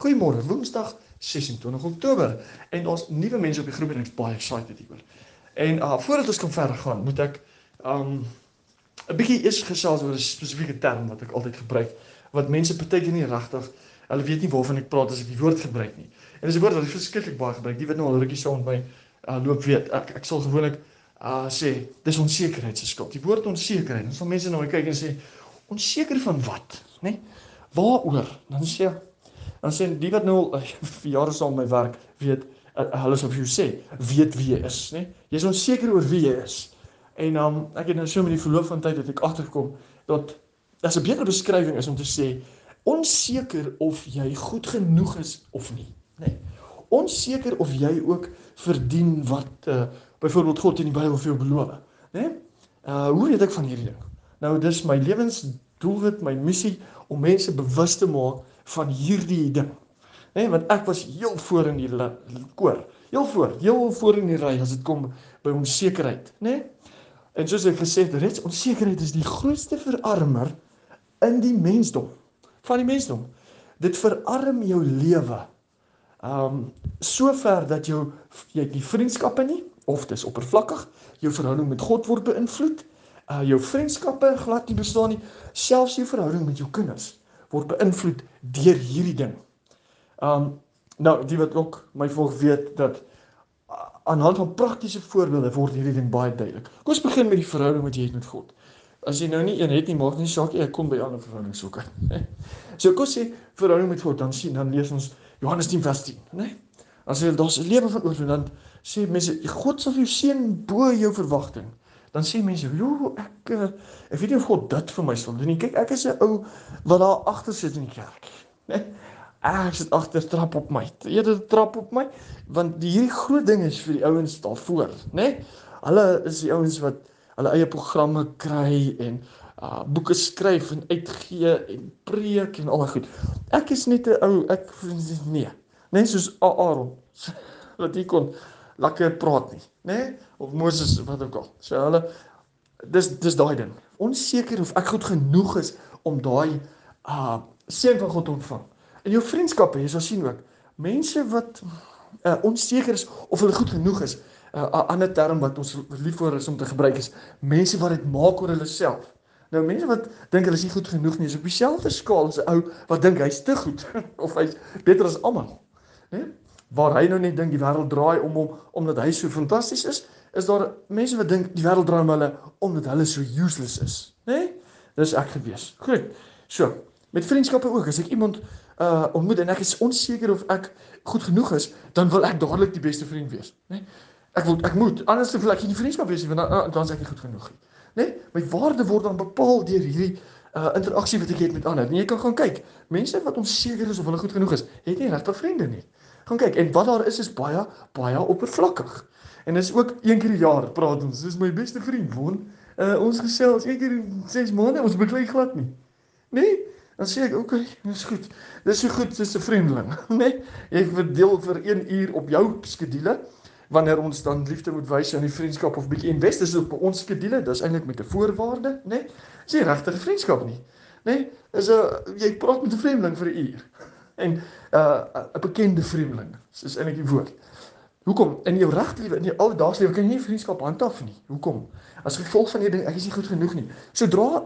Goeiemôre, Woensdag 26 Oktober. En daar's nuwe mense op die groep en ek is baie excited hieroor. En voordat ons kan verder gaan, moet ek 'n bietjie eers gesels oor 'n spesifieke term wat ek altyd gebruik, wat mense partykeer nie regtig, hulle weet nie waarvan ek praat as ek die woord gebruik nie. En dis 'n woord wat ek verskriklik baie gebruik. Die wat nou al rukkie saam met my loop weet. Ek sal gewoonlik sê dis onsekerheid se skuld. Die woord onsekerheid. Dan sal mense na my kyk en sê onseker van wat, né? Nee? Waaroor? Dan sê die wat nou al vir jare saam met my werk, weet, hulle sal vir jou sê, weet wie jy is, né? Jy is onseker oor wie jy is. En ek het nou so met die verloop van tyd dat ek agtergekom dat as 'n beter beskrywing is om te sê onseker of jy goed genoeg is of nie, né? Onseker of jy ook verdien wat byvoorbeeld God in die Bybel vir jou beloof, né? Hoe weet ek van hierdie ding? Nou dis my lewensdoelwit, my missie om mense bewus te maak van hierdie ding. Nee, want ek was heel voor in die koor. Heel voor in die ry as dit kom by onsekerheid, né? En soos ek gesê het, reeds onsekerheid is die grootste verarmer in die mensdom, van die mensdom. Dit verarm jou lewe. So ver dat jy die vriendskappe nie, of dis oppervlakkig, jou verhouding met God word beïnvloed, jou vriendskappe glad nie bestaan nie, selfs jou verhouding met jou kinders word beïnvloed deur hierdie ding. Nou, die wat ook my volg weet dat aan hand van praktiese voorbeelde word hierdie ding baie duidelik. Kom ons begin met die verhouding wat jy het met God. As jy nou nie een het nie, maak nie saak, ek kom by ander verhoudings soek. So kom sê verhouding met God, dan lees ons Johannes 10 vers 10, né? Dan sê daar's 'n lewe van oorwinning, dan sê mense God sal vir jou seën bo jou verwagting. Dan sê mense, "Jo, ek weet nie of God dit vir my sal doen nie. Kyk, ek is 'n ou wat daar agter sit in die kerk." Né? Ek sit agter, trap op my. Eerder trap op my, want hierdie groot ding is vir die ouens daarvoor, né? Hulle is die ouens wat hulle eie programme kry en boeke skryf en uitgee en preek en al daai goed. Ek is net 'n ou, nee, soos Aaron, dat hy kon lekker praat nie, né? Of Moses, wat ook al. So hulle, dis daai ding. Onseker of ek goed genoeg is om daai seën van God te ontvang. In jou vriendskappe, jy sal sien ook, mense wat onseker is of hulle goed genoeg is, 'n ander term wat ons lief voor is om te gebruik is, mense wat dit maak oor hulle self. Nou, mense wat dink hulle is nie goed genoeg nie, is op dieselfde skaal as 'n ou wat dink hy's te goed, of hy's beter as almal, né? Waar hy nou net dink die wêreld draai om hom, omdat hy so fantasties is daar mense wat dink die wêreld draai om hulle, omdat hulle so useless is, né? Dis ek gewees. Goed, so, met vriendskappe ook, as ek iemand ontmoet en ek is onseker of ek goed genoeg is, dan wil ek dadelik die beste vriend wees, né? Ek moet, anders wil ek nie vriendskap wees nie, want dan is ek nie goed genoeg nie, né? My waarde word dan bepaal deur hierdie interaksie wat ek het met ander. En jy kan gaan kyk, mense wat onseker is of hulle goed genoeg is, het nie regtig vriende nie. Gaan kyk, en wat daar is baie oppervlakkig. En dis ook een keer die jaar praat ons, dis my beste vriend, Von. Ons gesels een keer in 6 maande, ons beklei glad nie. Nee? Dan sê ek, okay, dis goed. Dis so goed soos 'n vreemdeling, nee? Jy verdeel vir 1 uur op jou skedule, wanneer ons dan liefde moet wys aan die vriendskap of bietjie invest is op ons skedule, dis eintlik met 'n voorwaarde, nee? Dis nie regtig 'n vriendskap nie, nee? Jy praat met 'n vreemdeling vir 'n uur. En 'n bekende vreemdeling, is eintlik die woord. Hoekom? In jou regte lewe, in jou alledaagse lewe kan jy nie vriendskap handhaaf nie. Hoekom? As gevolg van hierdie ding, ek is nie goed genoeg nie. Sodra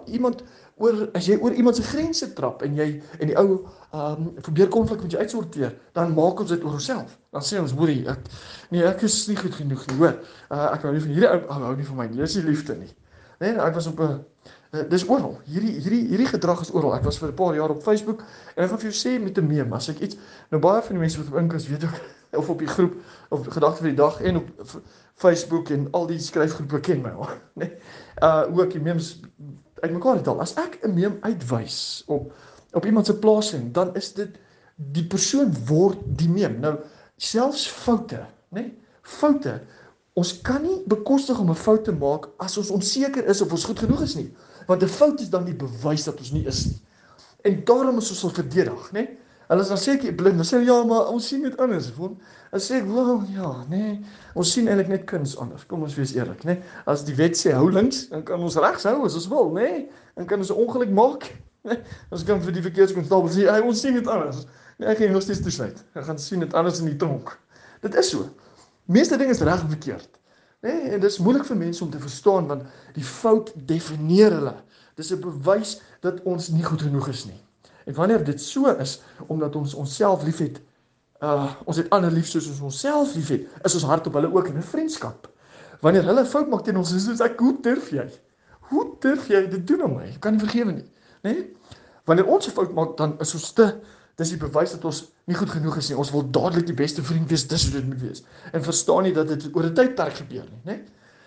as jy oor iemand se grense trap en die ou probeer konflik met jou uitsorteer, dan maak ons dit oor onsself. Dan sê ons, hoorie, ek is nie goed genoeg nie, hoor. Ek hou nie van hierdie ou, hou nie van my nie, dis nie liefde nie. Nee, ek was op 'n dis oral. Hierdie gedrag is oral. Ek was vir 'n paar jaar op Facebook en ek gaan vir jou sê met 'n meme, as ek iets, nou baie van die mense wat op Inkus weet ook, of op die groep, of gedagte vir die dag en op Facebook en al die skryfgroepe ken my al, nee. Ook die memes uitmekaar het al. As ek 'n meme uitwys op iemand se plasing, dan is dit die persoon word die meme. Nou selfs foute, né? Foute. Ons kan nie bekostig om 'n fout te maak as ons onseker is of ons goed genoeg is nie, want 'n fout is dan die bewys dat ons nie is nie. En daarom is ons al verdedig, né? Hulle is dan seker blind, dan sê ja, maar ons sien dit anders, Von. Dan sê ek, wel, ja, nee, ons sien eintlik net kuns anders. Kom ons wees eerlik, né? As die wet sê hou links, dan kan ons regs hou as ons wil, né? Dan kan ons 'n ongeluk maak, né? Ons kan vir die verkeerskonstabel sê, ons sien dit anders. Nee, ek gaan nog steeds toesluit. Ek gaan sien dit anders in die tronk. Dit is so. Meeste dinge is reg of verkeerd. Nee, en dit is moeilik vir mense om te verstaan, want die fout definieer hulle. Dis 'n bewys dat ons nie goed genoeg is nie. En wanneer dit so is, omdat ons onsself liefhet, ons het ander lief soos ons onsself liefhet, is ons hart op hulle ook in 'n vriendskap. Wanneer hulle 'n fout maak teen ons, is ek, hoe durf jy? Hoe durf jy dit doen aan my? Ek kan nie vergewe nie. Nee? Wanneer ons 'n fout maak, dan is ons dis die bewys dat ons nie goed genoeg is nie. Ons wil dadelik die beste vriend wees, dis hoe dit moet wees. En verstaan nie dat dit oor 'n tydperk gebeur nie, né?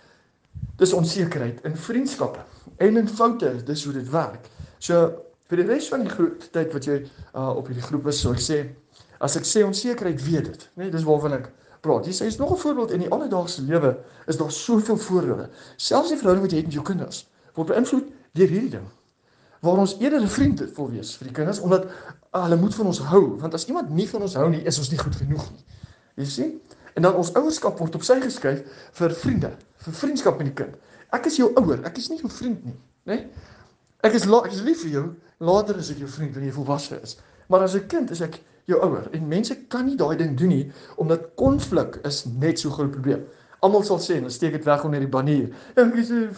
Dis onsekerheid in vriendskappe en in foute, dis hoe dit werk. So vir die res van die tyd wat jy op hierdie groep is, so ek sê, as ek sê onsekerheid, weet dit, né? Dis waarvan ek praat. Hier is nog 'n voorbeeld in die alledaagse lewe, is daar soveel voorbeelde. Selfs die verhouding wat jy het met jou kinders word beïnvloed deur hierdie ding. Waar ons eerder 'n vriend wil wees vir die kinders, omdat hulle moet van ons hou, want as iemand nie van ons hou nie, is ons nie goed genoeg nie. Jy sien? En dan ons ouerskap word opsy geskuif vir vriende, vir vriendskap met die kind. Ek is jou ouer, ek is nie jou vriend nie, né? Ek is lief vir jou, later is ek jou vriend wanneer jy volwasse is. Maar as 'n kind is ek jou ouer, en mense kan nie daai ding doen nie, omdat konflik is net so groot probleem. Almal sal sê, en dan steek dit weg onder die banier, ek is 'n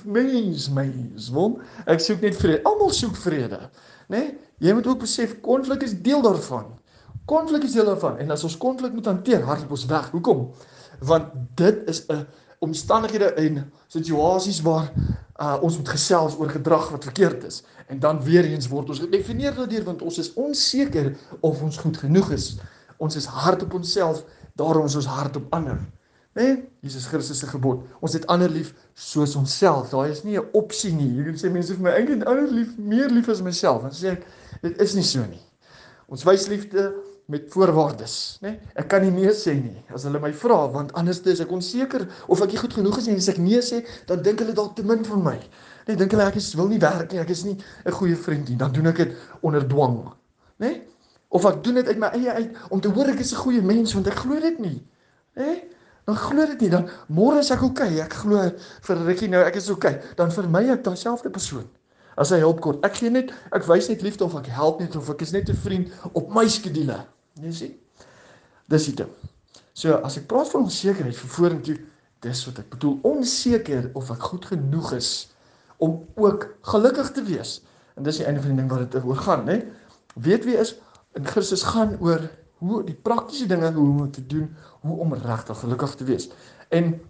mens, won. Ek soek net vrede. Almal soek vrede, né? Jy moet ook besef, konflik is deel daarvan. Konflik is deel daarvan. En as ons konflik moet hanteer, hardloop ons weg. Hoekom? Want dit is 'n omstandighede en situasies waar ons moet gesels oor gedrag wat verkeerd is. En dan weer eens word ons gedefinieer daardeur, want ons is onseker of ons goed genoeg is. Ons is hard op onsself, daarom is ons hard op ander. Nee, Jesus Christus se gebod. Ons het ander lief soos onsself. Daai is nie 'n opsie nie. Jy kan sê mense vir my eintlik ander lief, meer lief as myself. Dan sê ek, dit is nie so nie. Ons wys liefde met voorwaardes, né? Ek kan nie nee sê nie as hulle my vra, want anders is ek onseker of ek nie goed genoeg is nie. En as ek nee sê, dan dink hulle dalk te min van my. Nee, dink hulle wil nie werk nie, ek is nie 'n goeie vriend nie. Dan doen ek dit onder dwang, né? Of ek doen dit uit my eie uit om te hoor ek is 'n goeie mens, want ek glo dit nie, né? Dan glo dit nie, dan môre is ek okay, ek glo vir rukkie nou ek is okay, dan vermy ek daai selfde persoon. As hy hulp kort, ek wys net liefde of ek help net of ek is net 'n vriend op my skedule. Jy sien? Dis die ding. So as ek praat van onsekerheid vir vorentoe, dis wat ek bedoel, onseker of ek goed genoeg is om ook gelukkig te wees. En dis die einde van die ding wat dit oor gaan, né? Weet wie is in Christus gaan oor hoe die praktiese dinge hoe om te doen, hoe om regtig gelukkig te wees. En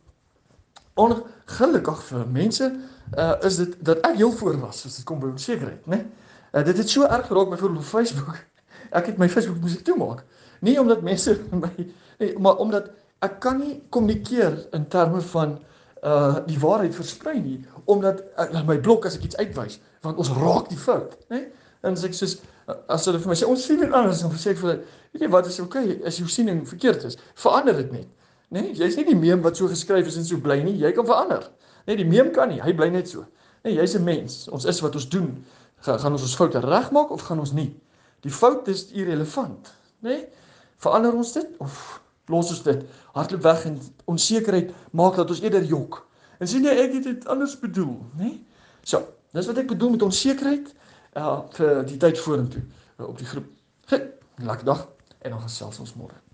ongelukkig vir mense is dit dat ek heel voor was as dit kom by onsekerheid, né? Dit het so erg geraak byvoorbeeld op Facebook. Ek het my Facebook moes ek toemaak. Nie omdat mense my nee, maar omdat ek kan nie kommunikeer in terme van die waarheid versprei nie, omdat my blok as ek iets uitwys, want ons raak die fout, né? En as ek soos as hulle vir my sê ons sien dit anders, dan sê ek vir hulle, weet jy wat, is okay, as jou siening verkeerd is, verander dit net. Nee, jy's nie die meme wat so geskryf is en so bly nie, jy kan verander. Nee, die meme kan nie, hy bly net so. Nee, jy's 'n mens, ons is wat ons doen. Gaan ons foute regmaak of gaan ons nie? Die fout is irrelevant, nee? Verander ons dit of los ons dit? Hardloop weg en onsekerheid maak dat ons eerder jok. En sien jy, ek het dit anders bedoel, nee? So, dis wat ek bedoel met onsekerheid vir die tyd vorentoe op die groep. Lekker dag en dan gesels ons môre.